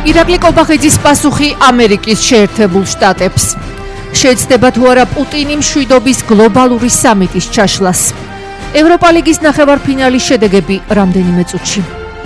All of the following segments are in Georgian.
ირაკლი კობახიძის პასუხი ამერიკის შეერთებულ შტატებს. შეეცდება თუ არა პუტინი მშვიდობის გლობალური სამიტის ჩაშლას. ევროპა ლიგის ნახევარფინალის შედეგები რამდენიმე წუთში.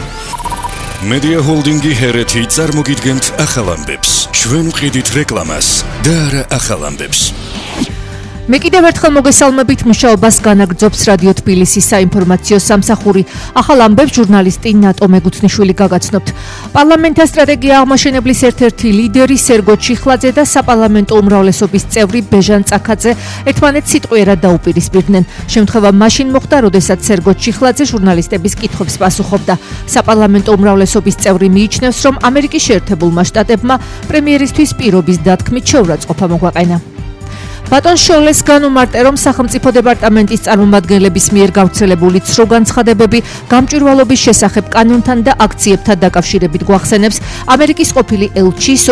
მედია ჰოლდინგი ჰერეთი წარმოგიდგენთ ახალ ამბებს. ჩვენ ვყიდით რეკლამას და არა ახალ ამბებს. მე კიდევ ერთხელ მოგესალმებით, მუშაობას განაგრძობს რადიო თბილისის საინფორმაციო სამსახური. ახალ ამბებს ჟურნალისტი ნატო მეგუთნიშვილი გაგაცნობთ. პარლამენტთა სტრატეგია აღმაშენებლის ერთ-ერთი ლიდერი სერგო ჩიხლაძე და საპარლამენტო უმრავლესობის წევრი ბეჟან წაქაძე ერთმანეთს სიტყვიერად დაუპირისპირდნენ. შემთხვევა მაშინ მოხდა, როდესაც სერგო ჩიხლაძე ჟურნალისტების კითხვებს პასუხობდა. საპარლამენტო უმრავლესობის წევრი მიიჩნევს, რომ ამერიკის შეერთებულმა შტატებმა პრემიერისთვის პირობის დათქმით შეურაცხყოფა მოგვაყენა. ბატონ შოლეს განუმარტე, რომ სახელმწიფო დეპარტამენტის წარმომადგენლების მიერ გავრცელებული ცრუ განცხადებები გამჭვირვალობის შესახებ კანონთან და აქციებთან დაკავშირებით გვახსენებს ამერიკის ყოფილი ელჩის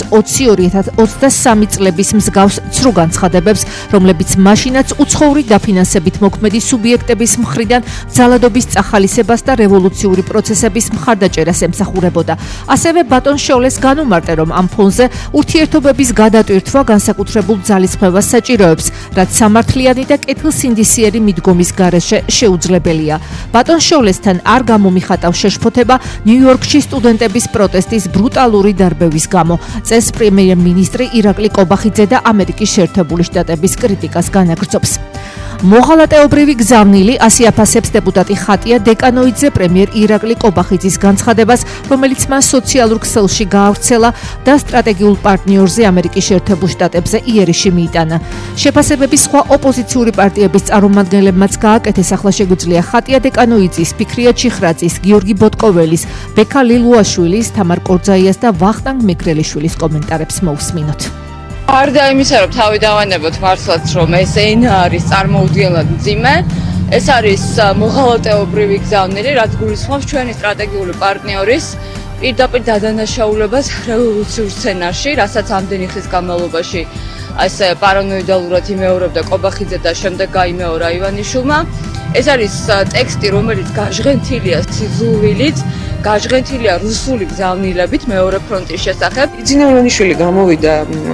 2020-2023 წლების მსგავს ცრუ განცხადებებს, რომლებიც მაშინაც უცხოური დაფინანსებით მოქმედი სუბიექტების მხრიდან ძალადობის წახალისებას და რევოლუციური პროცესების მხარდაჭერას ემსახურებოდა. ასევე ბატონ შოლეს განუმარტე, რომ ამ ფონზე ურთიერთობების გადატვირთვა განსაკუთრებულ ძალისხმევას საჭიროებს, რაც სამართლიანი და კეთილსინდისიერი მიდგომის გარეშე შეუძლებელია. ბატონ შოლესთან არ გამომიხატავს შეშფოთება ნიუ-იორკში სტუდენტების პროტესტის ბრუტალური დარბევის გამო. წეს პრემიერ-მინისტრი ირაკლი კობახიძე და ამერიკის შეერთებული შტატების კრიტიკას განაგრძობს. მოღალატეობრივი გზავნილი ასე აფასებს დეპუტატი ხატია დეკანოიძე პრემიერ ირაკლი კობახიძის განცხადებას, რომელიც მან სოციალურ ქსელში გაავრცელა და სტრატეგიულ პარტნიორზე ამერიკის შეერთებულ შტატებზე იერიში მიიტანა. შეფასებების სხვა ოპოზიციური პარტიების წარმომადგენლებმაც გააკეთეს. ახლა შეგვიძლია ხატია დეკანოიძის, ფიქრია ჩიხრაძის, გიორგი ბოტკოველის, ბექა ლილუაშვილის, თამარ კორძაიას და ვახტანგ მეგრელიშვილის კომენტარებს მოусმინოთ. არ დაიმისა, რომ თავი დავანებოთ მართლაც, რომ ეს ენა არის წარმოუდგენლად მძიმე. ეს არის მოღალატეობრივი გზავნილი, რაც გულისხმობს ჩვენი სტრატეგიული პარტნიორის პირდაპირ დადანაშაულებას რევოლუციურ სცენარში, რასაც ამდენი ხის განმავლობაში ასე პარანოიდალურად იმეორებდა კობახიძე და შემდეგ გაიმეორა ივანიშვილმა. ეს არის ტექსტი, რომელიც გაჟღენთილია სიძულვილით, გაჟღენთილია რუსული გზავნილებით მეორე ფრონტის შესახებ. იძინა ივანიშვილი გამოვიდა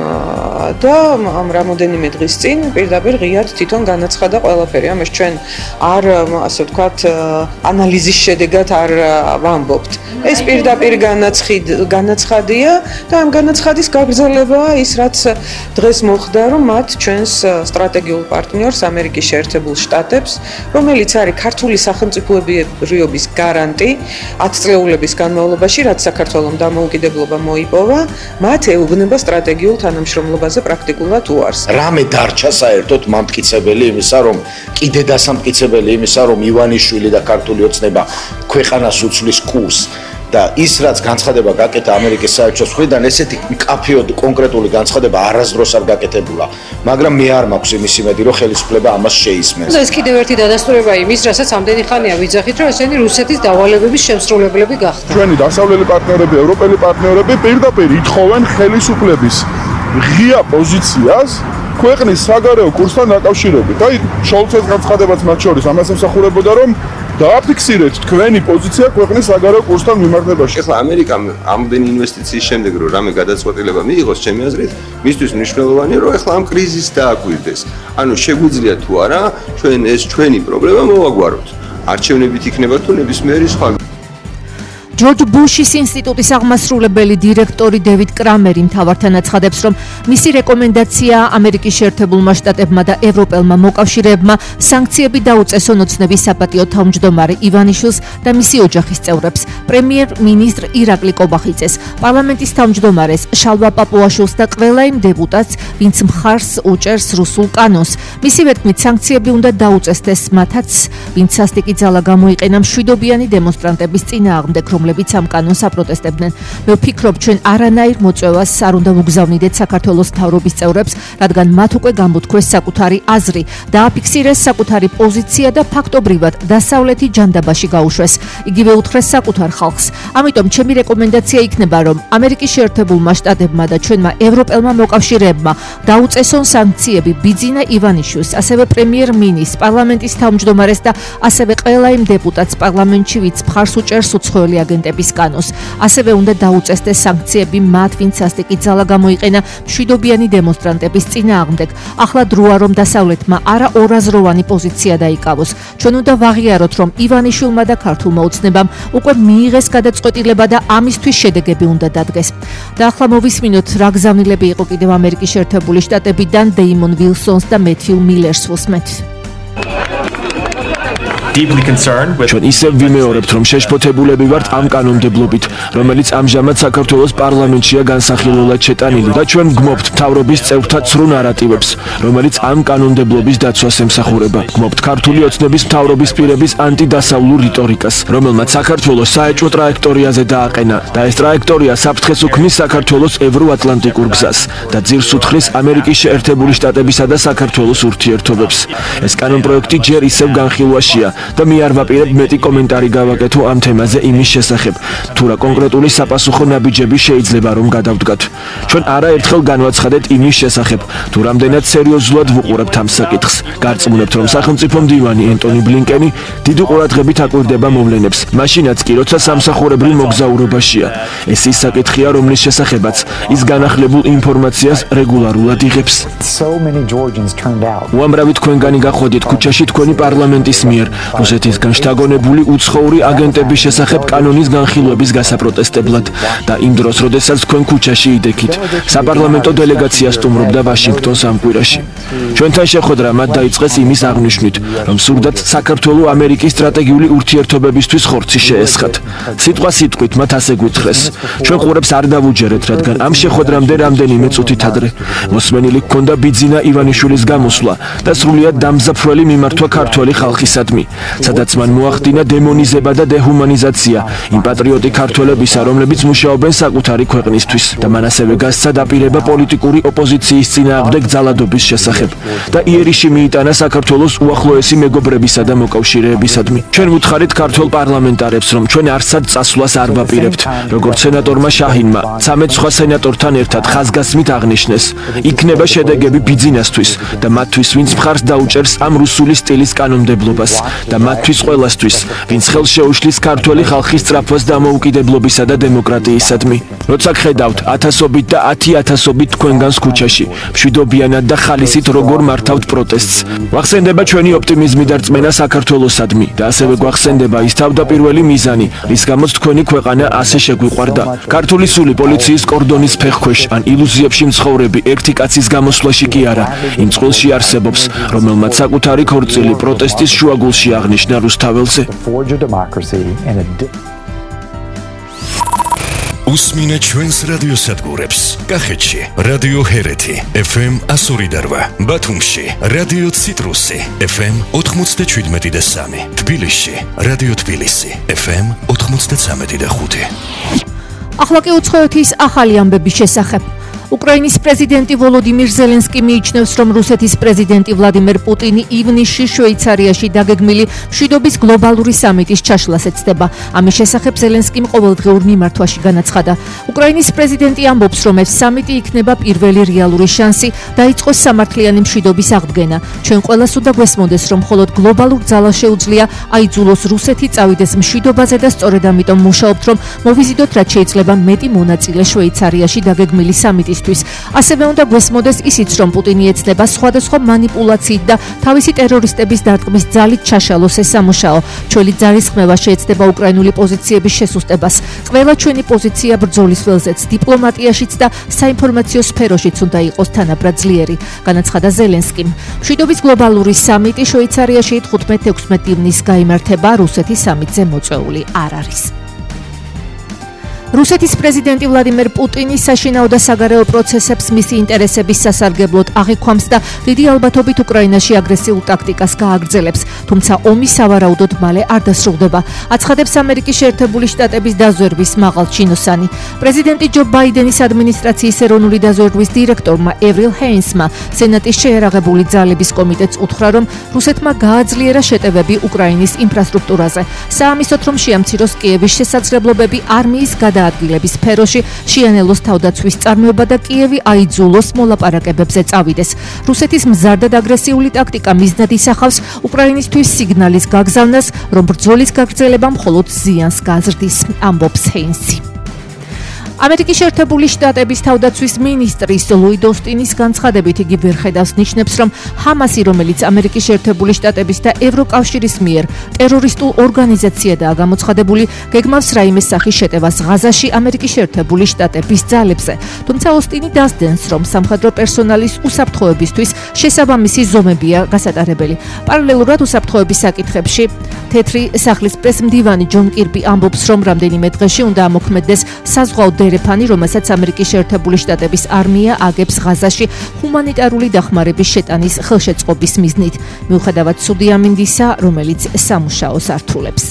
და ამ რამოდენიმე დღის წინ პირდაპირ ღიად თვითონ განაცხადა ყველაფერი. ამას ჩვენ არ ასე ვთქვათ ანალიზის შედეგად არ ვამბობთ. ეს პირდაპირ განაცხადია და ამ განაცხადის გაგრძელებაა ის, რაც დღეს მოხდა, რომ მათ ჩვენს სტრატეგიულ პარტნიორს ამერიკის შეერთებულ შტატებს, რომელიც არის ქართული სახელმწიფოებრიობის გარანტი 10 წლეულების განმავლობაში, რაც საქართველოს დამოუკიდებლობა მოიპოვა, მათ ეუბნება სტრატეგიულ თანამშრომლობაზე პრაქტიკულად უარს. რამე დარჩა საერთოდ მამტკიცებელი იმისა, რომ კიდე დასამტკიცებელი იმისა, რომ ივანიშვილი და ქართული ოცნება ქვეყანას უცვლის კურსს და ის რაც განცხადება გაკეთა ამერიკის საელჩოს მხრიდან, ესეთი მკაფიოდ კონკრეტული განცხადება არასდროს არ გაკეთებულა, მაგრამ მე არ მაქვს იმის იმედი, რომ ხელისუფლება ამას შეისმენს. ეს კიდევ ერთი დადასტურება იმის, რასაც ამდენი ხანია ვიძახით, რომ ესენი რუსეთის დავალებების შემსრულებლები გახდნენ. ჩვენი დასავლელი პარტნიორები, ევროპელი პარტნიორები პირდაპირ ითხოვენ ხელისუფლების ღია პოზიციას ქვეყნის საგარეო კურსთან დაკავშირებით. აი, შოლცეს განცხადებაც მათ შორის ამას ემსახურებოდა, რომ დააფიქსირეთ თქვენი პოზიცია ქვეყნის საგარეო კურსთან მიმართებაში. ეხლა ამერიკამ ამდენი ინვესტიციის შემდეგ რომ რამე გადაწყვეტილება მიიღოს, ჩემი აზრით, მისთვის მნიშვნელოვანია, რომ ეხლა ამ კრიზისს დააკვირდეს. ანუ შეგვიძლია თუ არა ჩვენ ეს ჩვენი პრობლემა მოვაგვაროთ. არჩევნებით იქნება თუ ნებისმიერი სხვა. ჯორჯ ბუშის ინსტიტუტის აღმასრულებელი დირექტორი დევიდ კრამერი მთავართან აცხადებს, რომ მისი რეკომენდაცია ამერიკის შეერთებულმა შტატებმა და ევროპელმა მოკავშირეებმა სანქციები დაუწესონ ოცნების საპატიო თავმჯდომარე ივანიშვილს და მისი ოჯახის წევრებს, პრემიერ-მინისტრ ირაკლი კობახიძეს, პარლამენტის თავმჯდომარეს შალვა პაპუაშვილს და ყველა იმ დეპუტატს, ვინც მხარს უჭერს რუსულ კანონს. მისივე თქმით, სანქციები უნდა დაუწესდეს მათაც, ვინც სასტიკი ძალა გამოიყენა მშვიდობიანი დემონსტრანტების წინააღმდეგ, რომლებიც ამ კანონს აპროტესტებდნენ. მე ვფიქრობ, ჩვენ არანაირ მოწვევას არ უნდა ვუგზავნიდეთ საქართველოს მთავრობის წევრებს, რადგან მათ უკვე გამბუთქვეს საკუთარი აზრი, დააფიქსირეს საკუთარი პოზიცია და ფაქტობრივად დასავლეთი ჯანდაბაში გაუშვეს. იგივე უთხრეს საკუთარ ხალხს. ამიტომ ჩემი რეკომენდაცია იქნება, რომ ამერიკის შეერთებულმა შტატებმა და ჩვენმა ევროპელმა მოკავშირეებმა დაუწესონ სანქციები ბიძინა ივანიშვილს, ასევე პრემიერ-მინისტრს, პარლამენტის თავმჯდომარეს და ასევე ყველა იმ დეპუტატს პარლამენტში, ვინც მხარს უჭერს უცხოელი აგენტების კანონს. ასევე უნდა დაუწესდეს სანქციები მათ, ვინც სასტიკი ძალა გამოიყენა მშვიდობიანი დემონსტრანტების წინააღმდეგ. ახლა დროა რომ დასავლეთმა არა ორაზროვანი პოზიცია დაიკავოს. ჩვენ უნდა ვაღიაროთ, რომ ივანიშვილმა და ქართულმა ოცნებამ უკვე მიიღეს გადაწყვეტილება და ამისთვის შედეგები უნდა დადგეს. და ახლა მოვისმინოთ, რა გზავნილები იყო კიდევ ამერიკის შეერთებული შტატებიდან დეიმონ ვილსონს და მეთიუ მილერს ვუსმენთ. ჩვენ ისევ ვიმეორებთ, რომ შეშფოთებულები ვართ ამ კანონმდებლობით, რომელიც ამჟამად საქართველოს პარლამენტშია განსახილველად შეტანილი და ჩვენ ვგმობთ მთავრობის წევრთა ცრუ ნარატივებს, რომელიც ამ კანონმდებლობის დაცვას ემსახურება. ვგმობთ ქართული ოცნების მთავრობის პირების ანტიდასავლურ რიტორიკას, რომელმაც საქართველოს საეჭვო ტრაექტორიაზე დააყენა და ეს ტრაექტორია საფრთხეს უქმნის საქართველოს ევროატლანტიკურ გზას და ძირს უთხრის ამერიკის შეერთებული შტატებისა და საქართველოს ურთიერთობებს. ეს კანონპროექტი ჯერ ისევ განხილვაშია და მე არ ვაპირებ მეტი კომენტარი გავაკეთო ამ თემაზე იმის შესახებ, თუ რა კონკრეტული საპასუხო ნაბიჯები შეიძლება რომ გადავდგათ. ჩვენ არაერთხელ განვაცხადეთ იმის შესახებ, თუ რამდენად სერიოზულად ვუყურებთ ამ საკითხს. გარწმუნებთ, რომ სახელმწიფო მდივანი ენტონი ბლინკენი დიდი ყურადღებით აკვირდება მოვლენებს, მაშინაც კი, როცა სამსახურებრივ მოგზაურობაშია. ეს ის საკითხია, რომლის შესახებაც ის განახლებულ ინფორმაციას რეგულარულად იღებს. უამრავი თქვენგანი გახვედით ქუჩაში თქვენი პარლამენტის მიერ რუსეთისგან შთაგონებული უცხოური აგენტების შესახებ კანონის განხილვების გასაპროტესტებლად და იმ დროს, როდესაც თქვენ ქუჩაში იდექით, საპარლამენტო დელეგაცია სტუმრობდა ვაშინგტონს ამ კვირაში. ჩვენთან შეხვედრა მათ დაიწყეს იმის აღნიშვნით, რომ სურდათ საქართველო-ამერიკის სტრატეგიული ურთიერთობებისთვის ხორცი შეესხათ. სიტყვა სიტყვით მათ ასე გვითხრეს. ჩვენ ყურებს არ დავუჯერეთ, რადგან ამ შეხვედრამდე რამდენიმე წუთით ადრე მოსმენილი ჰქონდა ბიძინა ივანიშვილის გამოსვლა და სრულიად დამზაფრველი მიმართვა ქართველი ხალხისადმი, სადაც მან მოახდინა დემონიზება და დეჰუმანიზაცია იმ პატრიოტი ქართველებისა, რომლებიც მუშაობენ საკუთარი ქვეყნისთვის და მან ასევე გასცა დაპირება პოლიტიკური ოპოზიციის წინააღმდეგ ძალადობის შესახებ და იერიში მიიტანა საქართველოს უახლოესი მეგობრებისა და მოკავშირეებისადმი. ჩვენ ვუთხარით ქართულ პარლამენტარებს, რომ ჩვენ არსად წასვლას არ ვაპირებთ, როგორც სენატორმა შაჰინმა 13 სხვა სენატორთან ერთად ხაზგასმით აღნიშნეს. იქნება შედეგები ბიძინასთვის და მათთვის, ვინც მხარს დაუჭერს ამ რუსული სტილის კანონმდებლობას და მათთვის ყველასთვის, ვინც ხელს შეუშლის ქართველი ხალხის სწრაფას დამოუკიდებლობისა და დემოკრატიისადმი. როცა გხედავთ ათასობით და 10,000-ობით თქვენგანს ქუჩაში, მშვიდობიანად და ხალისით როგორ მართავთ პროტესტს, გვახსენდება ჩვენი ოპტიმიზმი და რწმენა საქართველოსადმი და ასევე გვახსენდება ის თავდაპირველი მიზანი, რის გამოც თქვენი ქვეყანა ასე შეგვიყვარდა. ქართული სული პოლიციის კორდონის ფეხქვეშ ან ილუზიებში მცხოვრები ერთი კაცის გამოსვლაში კი არა, იმ წყვილში არსებობს, რომელმაც საკუთარი ქორწილი პროტესტის შუაგულში აღნიშნა რუსთაველზე. უსმინე ჩვენს რადიოსადგურებს. კახეთში რადიო ჰერეთი FM 102.8, ბათუმში რადიო ციტრუსი FM 97.3, თბილისში რადიო თბილისი FM 93.5. ახლა კი უცხოეთის ახალი ამბების შესახებ. უკრაინის პრეზიდენტი ვოლოდიმირ ზელენსკი მიიჩნევს, რომ რუსეთის პრეზიდენტი ვლადიმერ პუტინი ივნისში შვეიცარიაში დაგეგმილი მშვიდობის გლობალური სამიტის ჩაშლას ეცდება. ამის შესახებ ზელენსკიმ ყოველდღიურ მიმართვაში განაცხადა. უკრაინის პრეზიდენტი ამბობს, რომ ეს სამიტი იქნება პირველი რეალური შანსი დაიწყოს სამართლიანი მშვიდობის აღდგენა. ჩვენ ყველას უნდა გვესმოდეს, რომ მხოლოდ გლობალურ ძალას შეუძლია აიძულოს რუსეთი წავიდეს მშვიდობაზე და სწორედ ამიტომ მუშაობთ, რომ მოვიზიდოთ რაც შეიძლება მეტი მონაწილე შვეიცარიაში დაგეგმილი სამიტის. ასევე უნდა გვესმოდეს ისიც, რომ პუტინი ეცნება სხვადასხვა манипуляციით და თავისი ტერორისტების დარტყმის ძალით ჩაშალოს ეს სამუშაო. ჩვენი ძალისხმევა შეეცდება უკრაინული პოზიციების შესუსტებას. ყველა ჩვენი პოზიცია ბრძოლის ველზეც, დიპლომატიაშიც და საინფორმაციო სფეროშიც უნდა იყოს თანაბრად ძლიერი, განაცხადა ზელენსკიმ. მშვიდობის გლობალური სამიტი შვეიცარიაში 15-16 ივნისს გაიმართება, რუსეთი სამიტზე მოწვეული არ არის. რუსეთის პრეზიდენტი ვლადიმერ პუტინი საშინაო და საგარეო პროცესებს მისი ინტერესების სასარგებლოდ აღიქვამს და დიდი ალბათობით უკრაინაში აგრესიულ ტაქტიკას გააგრძელებს, თუმცა ომი სავარაუდოდ მალე არ დასრულდება, აცხადებს ამერიკის შეერთებული შტატების დაზვერვის მაღალ ჩინოსანი. პრეზიდენტი ჯო ბაიდენის ადმინისტრაციის ეროვნული დაზვერვის დირექტორმა ევრილ ჰეინსმა სენატის შეერაღებული ძალების კომიტეტს უთხრა, რომ რუსეთმა გააძლიერა შეტევები უკრაინის ინფრასტრუქტურაზე, საამისოდ რომ შეამციროს კიევის შესაძლებლობები არმიის გადაადგილებას გადაადგილების სფეროში შეანელოს თავდაცვის წარმოება და კიევი აიძულოს მოლაპარაკებებზე წავიდეს. რუსეთის მზარდად აგრესიული ტაქტიკა მიზნად ისახავს უკრაინისთვის სიგნალის გაგზავნას, რომ ბრძოლის გაგრძელება მხოლოდ ზიანს გაზრდის, ამბობს ჰეინსი. ამერიკის შეერთებული შტატების თავდაცვის მინისტრის ლუი დოსტინის განცხადებით იგი ვერ ხედავს ნიშნებს, რომ ჰამასი, რომელიც ამერიკის შეერთებული შტატების და ევროკავშირის მიერ ტერორისტულ ორგანიზაციადაა გამოცხადებული, გეგმავს რაიმე სახის შეტევას ღაზაში ამერიკის შეერთებული შტატების ძალებზე. თუმცა ოსტინი დასდენს, რომ სამხედრო პერსონალის უსაფრთხოებისთვის შესაბამისი ზომებია გასატარებელი. პარალელურად უსაფრთხოების საკითხებში თეთრი სახლის პრესმდივანი ჯონ კირბი ამბობს, რომ რამდენიმე დღეში უნდა ამოქმედდეს საზღვაო დერეფანი, რომელსაც ამერიკის შეერთებული შტატების არმია აგებს ღაზაში ჰუმანიტარული დახმარების შეტანის ხელშეწყობის მიზნით, მიუხედავად ცუდი ამინდისა, რომელიც სამუშაოს ართულებს.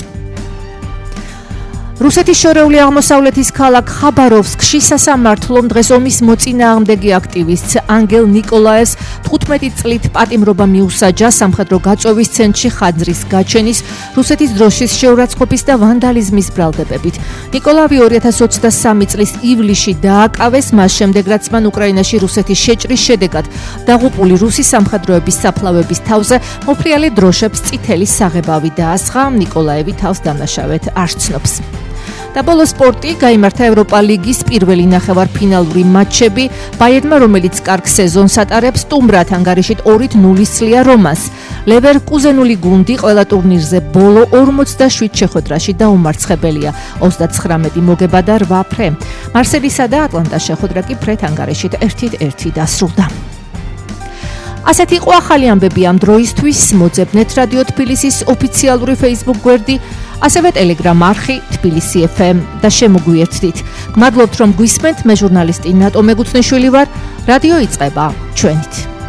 რუსეთის შორეული აღმოსავლეთის ქალაქ ხაბაროვსკში სასამართლომ დღეს ომის მოწინააღმდეგე აქტივისტს ანგელ ნიკოლაევს 15 წლით პატიმრობა მიუსაჯა სამხედრო გაწვევის ცენტრში ხაძრის გაჩენის, რუსეთის დროშის შეურაცხყოფის და ვანდალიზმის ბრალდებებით. ნიკოლაევი 2023 წლის ივლისში დააკავეს, მას შემდეგ რაც მან უკრაინაში რუსეთის შეჭრის შედეგად დაღუპული რუსი სამხედროების საფლავების თავზე მოფრიალე დროშებს წითელი საღებავი დაასხა. ნიკოლაევი თავს დამნაშავედ არ ცნობს. და ბოლო სპორტი გაიმართა ევროპა ლიგის პირველი ნახევარფინალური მატჩები. ბაიერნმა, რომელიც კარგ სეზონს ატარებს, სტუმრად ანგარიშით 2-0 სლია რომას. ლევერკუზენული გუნდი ყველა ტურნირზე ბოლო 47 შეხვედრაში დაუმარცხებელია. 39 მოგება და 8 ფრე. მარსელისა და ატლანტას შეხვედრა კი ფრეთ ანგარიშით 1-1 დასრულდა. ასეთი იყო ახალი ამბები ამ დროისთვის. მოძებნეთ რადიო თბილისის ოფიციალური Facebook გვერდი, ასევე Telegram არხი თბილისი FM და შემოგვიერთდით. გმადლობთ, რომ გვისმენთ. მე ჟურნალისტი ნატო მეგუცნიშვილი ვარ. რადიო იწყება ჩვენით.